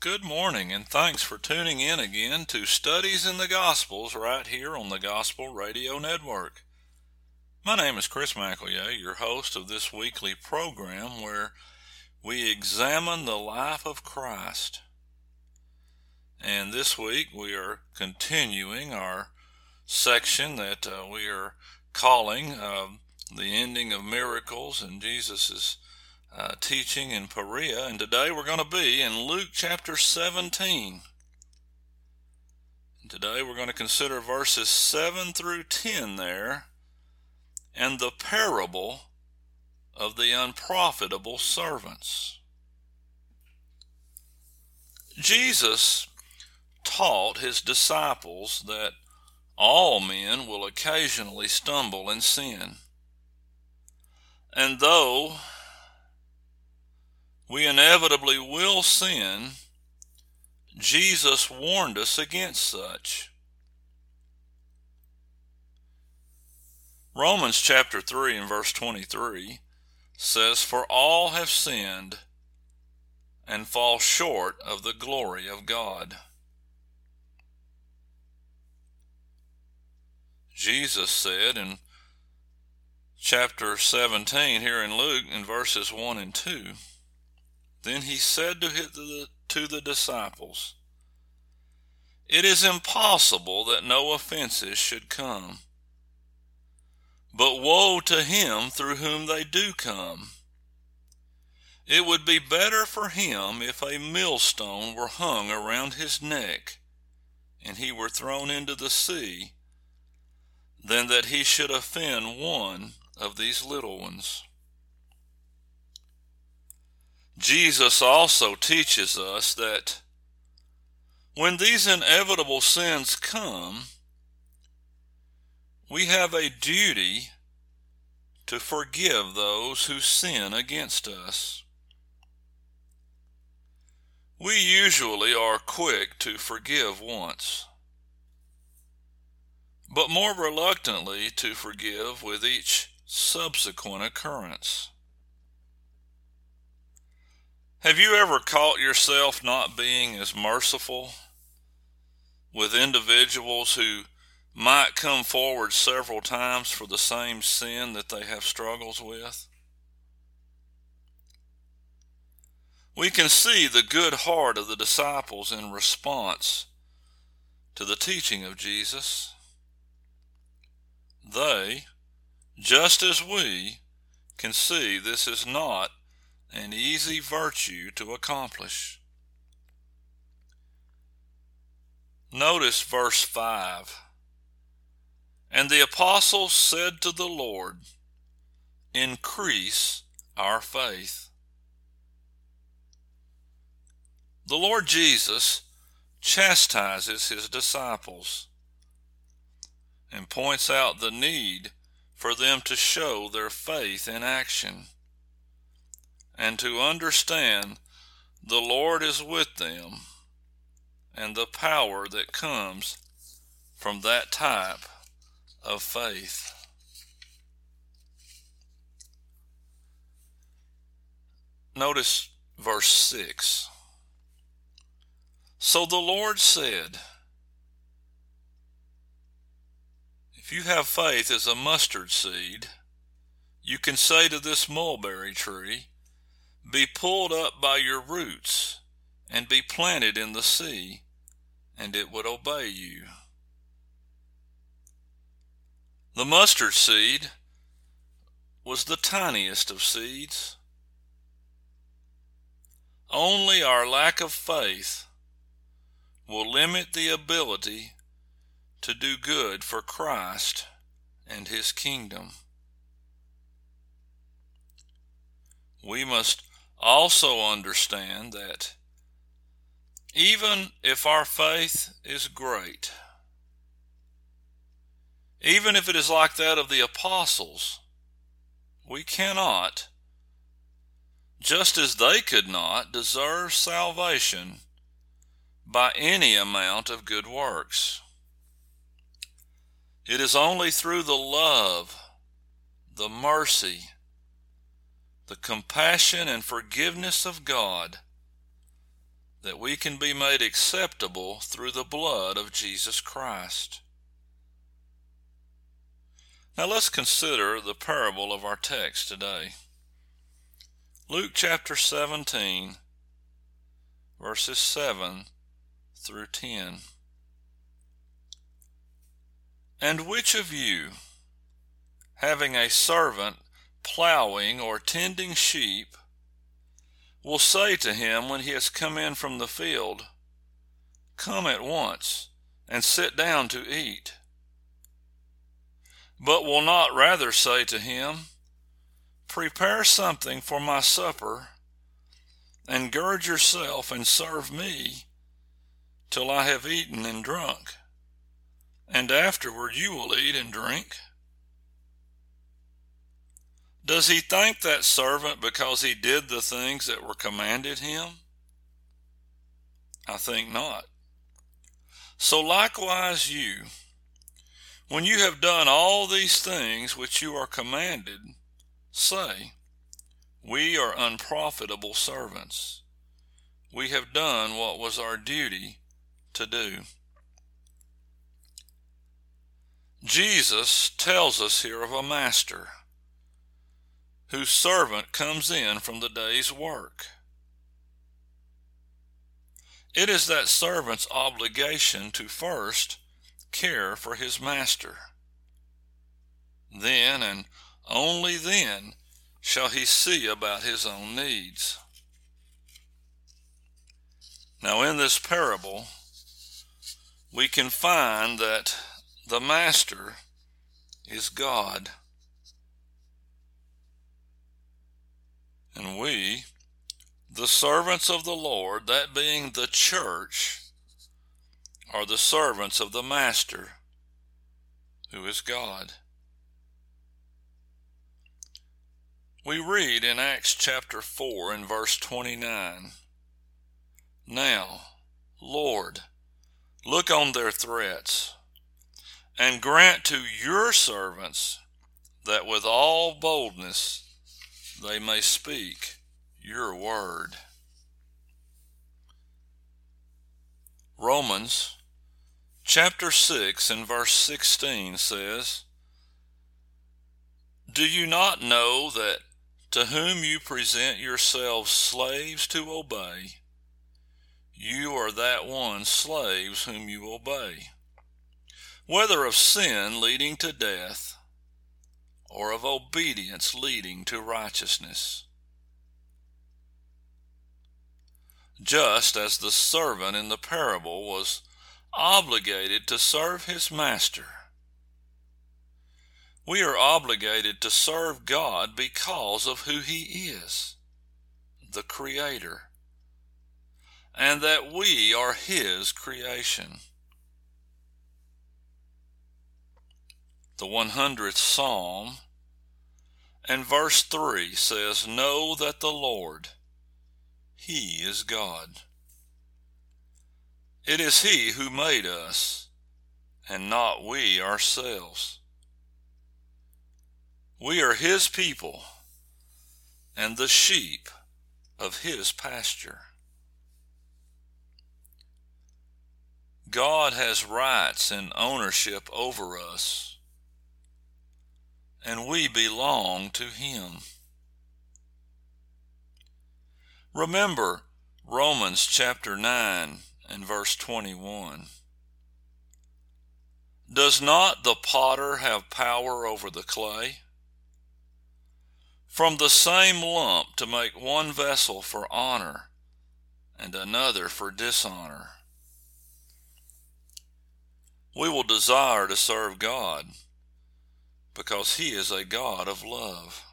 Good morning, and thanks for tuning in again to Studies in the Gospels right here on the Gospel Radio Network. My name is Chris McElroy, your host of this weekly program where we examine the life of Christ. And this week we are continuing our section that we are calling the ending of miracles and Jesus' teaching in Perea, and today we're going to be in Luke chapter 17. And today we're going to consider verses 7 through 10 there, and the parable of the unprofitable servants. Jesus taught his disciples that all men will occasionally stumble and sin. And though we inevitably will sin, Jesus warned us against such. Romans chapter 3 and verse 23 says, "For all have sinned and fall short of the glory of God." Jesus said in chapter 17 here in Luke in verses 1 and 2, "Then he said to the disciples, 'It is impossible that no offenses should come. But woe to him through whom they do come. It would be better for him if a millstone were hung around his neck and he were thrown into the sea, than that he should offend one of these little ones.'" Jesus also teaches us that when these inevitable sins come, we have a duty to forgive those who sin against us. We usually are quick to forgive once, but more reluctantly to forgive with each subsequent occurrence. Have you ever caught yourself not being as merciful with individuals who might come forward several times for the same sin that they have struggles with? We can see the good heart of the disciples in response to the teaching of Jesus. They, just as we, can see this is not an easy virtue to accomplish. Notice verse 5. "And the apostles said to the Lord, 'Increase our faith.'" The Lord Jesus chastises his disciples and points out the need for them to show their faith in action and to understand the Lord is with them and the power that comes from that type of faith. Notice verse 6. "So the Lord said, 'If you have faith as a mustard seed, you can say to this mulberry tree, be pulled up by your roots and be planted in the sea, and it would obey you.'" The mustard seed was the tiniest of seeds. Only our lack of faith will limit the ability to do good for Christ and his kingdom. We must also understand that even if our faith is great, even if it is like that of the apostles, we cannot, just as they could not, deserve salvation by any amount of good works. It is only through the love, the mercy, the compassion and forgiveness of God that we can be made acceptable through the blood of Jesus Christ. Now let's consider the parable of our text today. Luke chapter 17, verses 7 through 10. And which of you, having a servant plowing or tending sheep, will say to him when he has come in from the field, "Come at once and sit down to eat"? But will not rather say to him, "Prepare something for my supper, and gird yourself and serve me till I have eaten and drunk, and afterward you will eat and drink"? Does he thank that servant because he did the things that were commanded him? I think not. So likewise you, when you have done all these things which you are commanded, say, "We are unprofitable servants. We have done what was our duty to do." Jesus tells us here of a master whose servant comes in from the day's work. It is that servant's obligation to first care for his master. Then and only then shall he see about his own needs. Now in this parable, we can find that the master is God. And we, the servants of the Lord, that being the church, are the servants of the master, who is God. We read in Acts chapter 4 and verse 29, "Now, Lord, look on their threats, and grant to your servants that with all boldness they may speak your word." Romans chapter 6 and verse 16 says, "Do you not know that to whom you present yourselves slaves to obey, you are that one slaves whom you obey, whether of sin leading to death, or of obedience leading to righteousness?" Just as the servant in the parable was obligated to serve his master, we are obligated to serve God because of who he is, the Creator, and that we are his creation. The 100th Psalm and verse 3 says, "Know that the Lord, he is God. It is he who made us, and not we ourselves. We are his people, and the sheep of his pasture." God has rights and ownership over us, and we belong to him. Remember Romans chapter 9 and verse 21. "Does not the potter have power over the clay? From the same lump to make one vessel for honor and another for dishonor." We will desire to serve God because he is a God of love.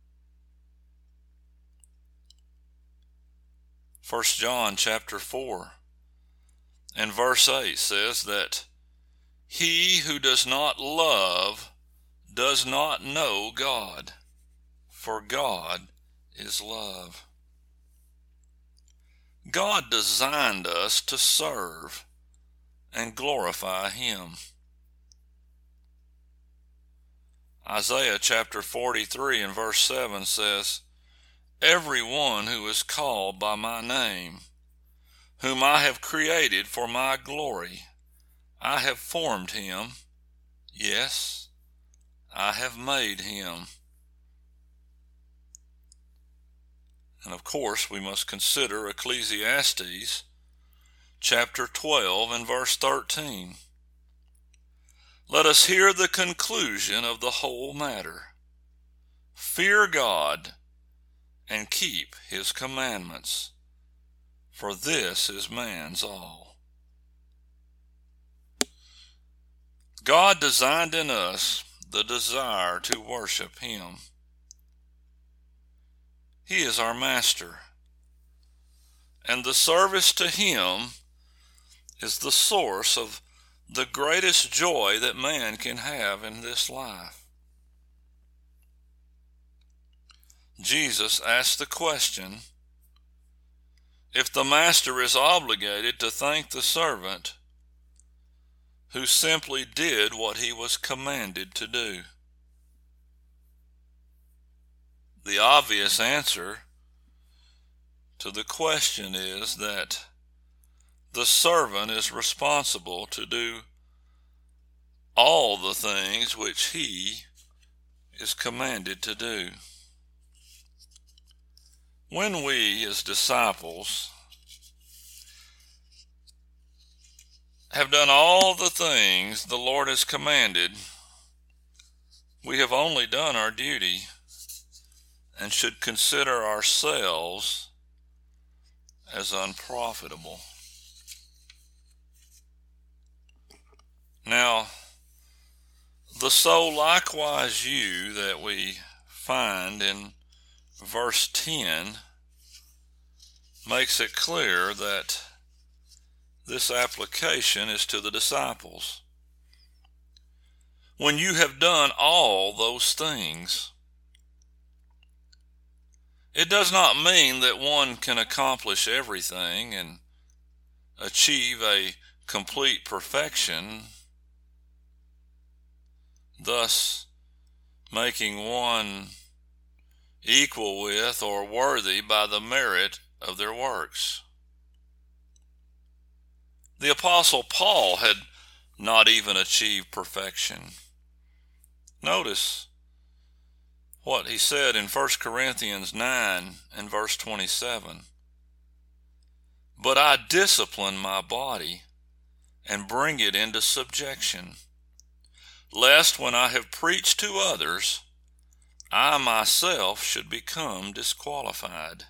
1 John chapter 4 and verse 8 says that he who does not love does not know God, for God is love. God designed us to serve and glorify him. Isaiah chapter 43 and verse 7 says, "Everyone who is called by my name, whom I have created for my glory. I have formed him. Yes, I have made him. And of course, we must consider Ecclesiastes chapter 12 and verse 13. Let us hear the conclusion of the whole matter. Fear God and keep his commandments, for this is man's all. God designed in us the desire to worship him. He is our master, and the service to him is the source of the greatest joy that man can have in this life. Jesus asked the question, if the master is obligated to thank the servant who simply did what he was commanded to do. The obvious answer to the question is that the servant is responsible to do all the things which he is commanded to do. When we as disciples have done all the things the Lord has commanded, we have only done our duty and should consider ourselves as unprofitable. Now, the so likewise you that we find in verse 10 makes it clear that this application is to the disciples. When you have done all those things, it does not mean that one can accomplish everything and achieve a complete perfection, thus making one equal with or worthy by the merit of their works. The Apostle Paul had not even achieved perfection. Notice what he said in 1 Corinthians 9 and verse 27. But I discipline my body and bring it into subjection, lest when I have preached to others, I myself should become disqualified.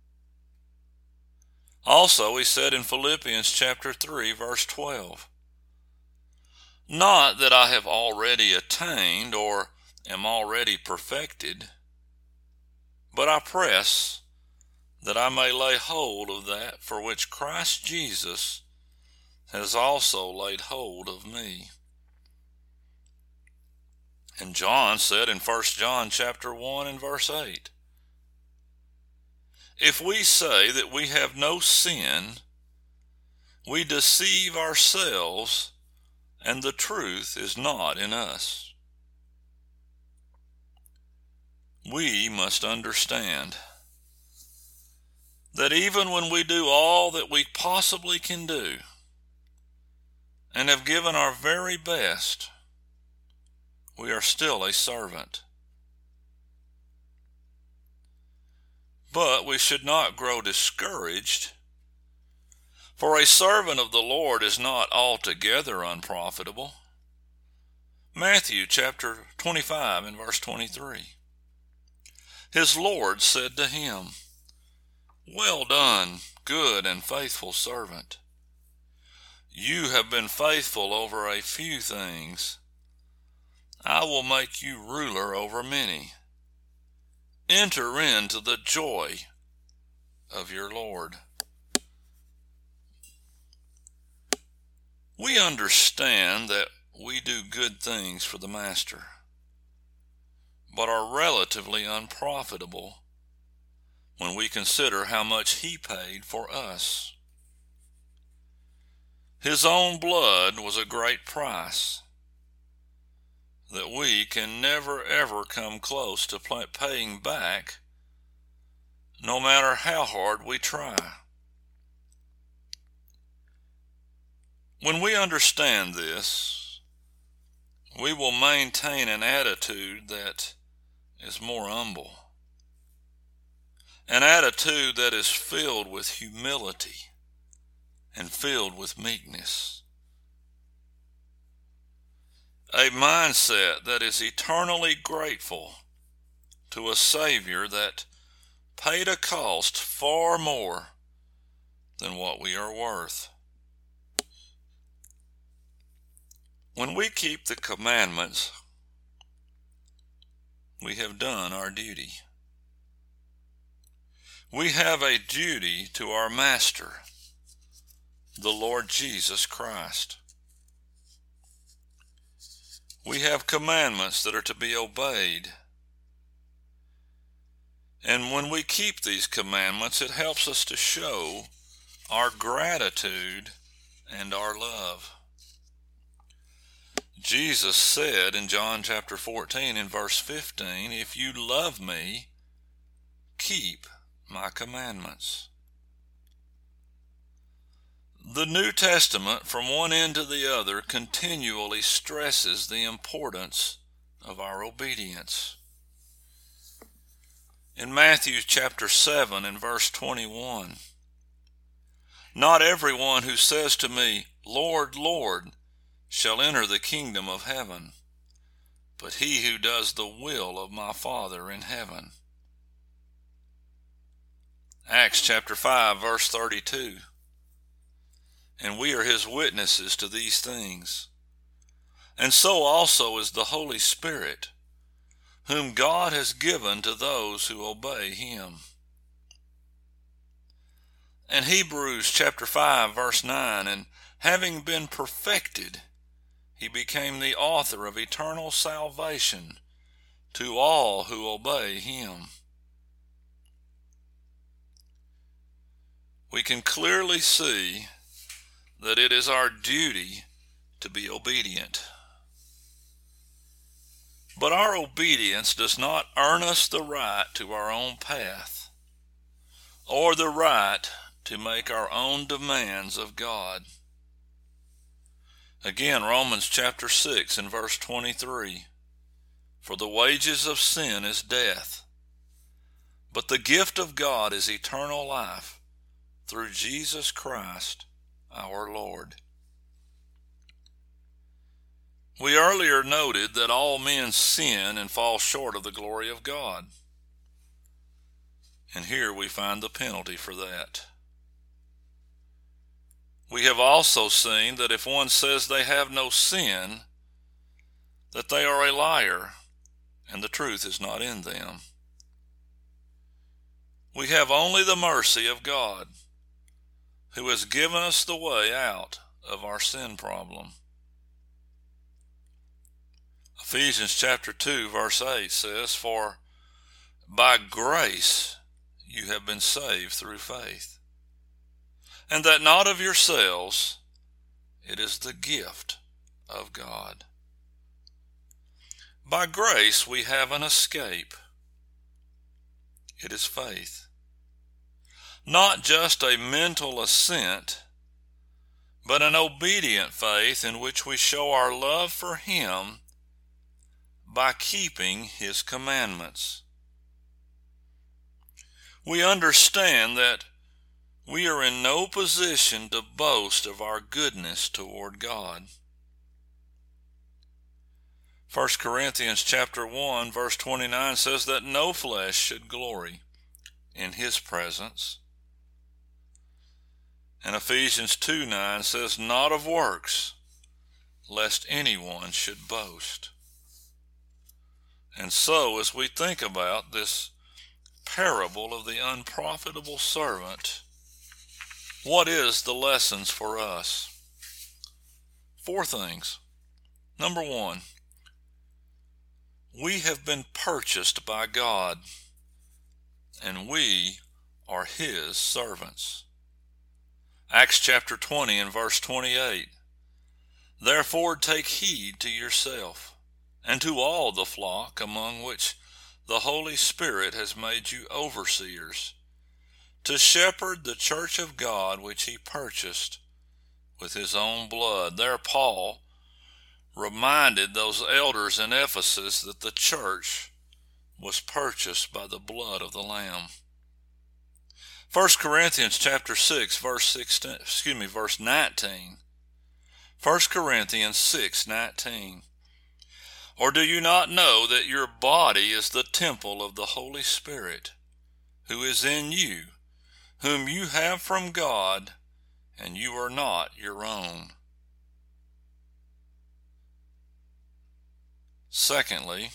Also, he said in Philippians chapter 3, verse 12, not that I have already attained or am already perfected, but I press that I may lay hold of that for which Christ Jesus has also laid hold of me. And John said in 1 John chapter 1 and verse 8, if we say that we have no sin, we deceive ourselves, and the truth is not in us. We must understand that even when we do all that we possibly can do and have given our very best, we are still a servant. But we should not grow discouraged, for a servant of the Lord is not altogether unprofitable. Matthew chapter 25 and verse 23. His Lord said to him, well done, good and faithful servant. You have been faithful over a few things. I will make you ruler over many. Enter into the joy of your Lord. We understand that we do good things for the Master, but are relatively unprofitable when we consider how much he paid for us. His own blood was a great price that we can never ever come close to paying back, no matter how hard we try. When we understand this, we will maintain an attitude that is more humble, an attitude that is filled with humility and filled with meekness, a mindset that is eternally grateful to a Savior that paid a cost far more than what we are worth. When we keep the commandments, we have done our duty. We have a duty to our Master, the Lord Jesus Christ. We have commandments that are to be obeyed. And when we keep these commandments, it helps us to show our gratitude and our love. Jesus said in John chapter 14 in verse 15, "If you love me, keep my commandments." The New Testament, from one end to the other, continually stresses the importance of our obedience. In Matthew chapter 7 and verse 21, "Not everyone who says to me, 'Lord, Lord,' shall enter the kingdom of heaven, but he who does the will of my Father in heaven." Acts chapter 5 verse 32, "And we are his witnesses to these things. And so also is the Holy Spirit, whom God has given to those who obey him." And Hebrews chapter 5 verse 9, "And having been perfected, he became the author of eternal salvation to all who obey him." We can clearly see that it is our duty to be obedient. But our obedience does not earn us the right to our own path, or the right to make our own demands of God. Again, Romans chapter 6 and verse 23, "For the wages of sin is death, but the gift of God is eternal life through Jesus Christ our Lord." We earlier noted that all men sin and fall short of the glory of God. And here we find the penalty for that. We have also seen that if one says they have no sin, that they are a liar, and the truth is not in them. We have only the mercy of God, who has given us the way out of our sin problem. Ephesians chapter 2 verse 8 says, "For by grace you have been saved through faith, and that not of yourselves, it is the gift of God." By grace we have an escape. It is faith. Not just a mental assent, but an obedient faith in which we show our love for him by keeping his commandments. We understand that we are in no position to boast of our goodness toward God. 1 Corinthians chapter 1 verse 29 says that no flesh should glory in his presence. And Ephesians 2:9 says, "Not of works, lest anyone should boast." And so, as we think about this parable of the unprofitable servant, what is the lessons for us? 4 things. Number 1, we have been purchased by God, and we are his servants. Acts chapter 20 and verse 28, "Therefore take heed to yourself, and to all the flock among which the Holy Spirit has made you overseers, to shepherd the church of God which he purchased with his own blood. There Paul reminded those elders in Ephesus that the church was purchased by the blood of the Lamb. 1 Corinthians chapter 6 verse 19. 1 Corinthians 6:19. Or do you not know that your body is the temple of the Holy Spirit, who is in you, whom you have from God, and you are not your own? Secondly,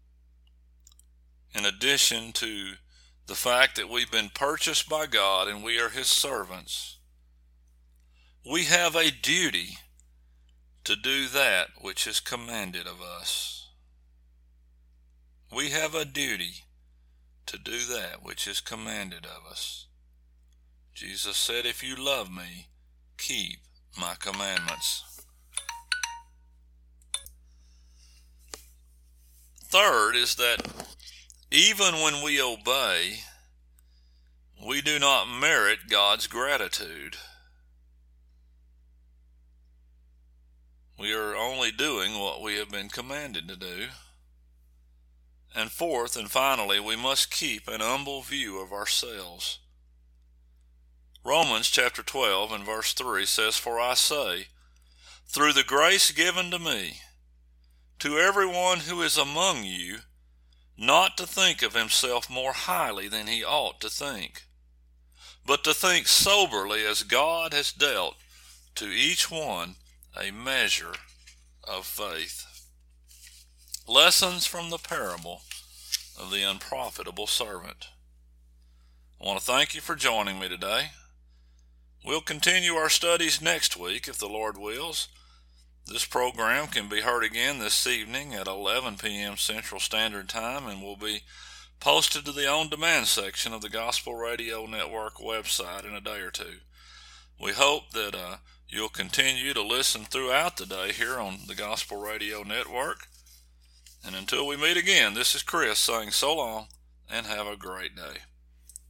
in addition to the fact that we've been purchased by God and we are his servants, we have a duty to do that which is commanded of us. We have a duty to do that which is commanded of us. Jesus said, if you love me, keep my commandments. Third is that even when we obey, we do not merit God's gratitude. We are only doing what we have been commanded to do. And fourth and finally, we must keep an humble view of ourselves. Romans chapter 12 and verse 3 says, for I say, through the grace given to me, to everyone who is among you, not to think of himself more highly than he ought to think, but to think soberly as God has dealt to each one a measure of faith. Lessons from the parable of the unprofitable servant. I want to thank you for joining me today. We'll continue our studies next week if the Lord wills. This program can be heard again this evening at 11 p.m. Central Standard Time and will be posted to the on-demand section of the Gospel Radio Network website in a day or two. We hope that you'll continue to listen throughout the day here on the Gospel Radio Network. And until we meet again, this is Chris saying so long and have a great day.